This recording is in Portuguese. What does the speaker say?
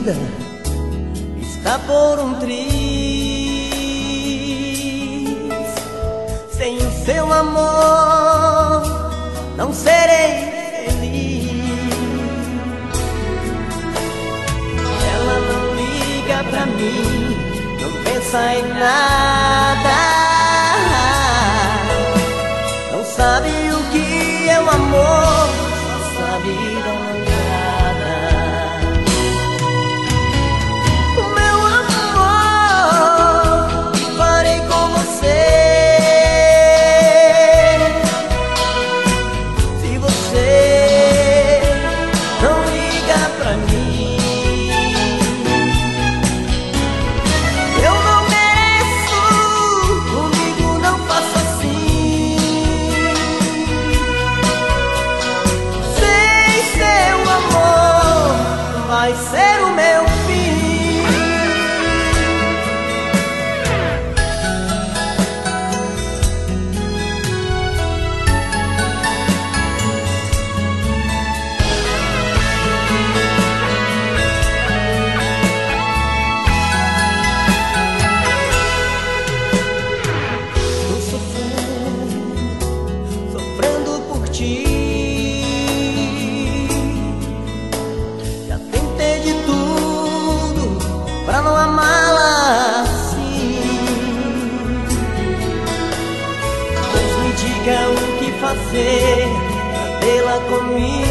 vida está por um triz. Sem o seu amor não serei feliz. Ela não liga pra mim, não pensa em nada, não sabe o que é o amor, só sabe da namorada. O meu amor, farei com você se você não liga pra mim. Eu não mereço, comigo não faça assim. Sem seu amor vai ser o meu fim. Estou sofrendo por ti. Já tentei de tudo pra não amá-la assim. Pois me diga o que fazer pra tê-la comigo.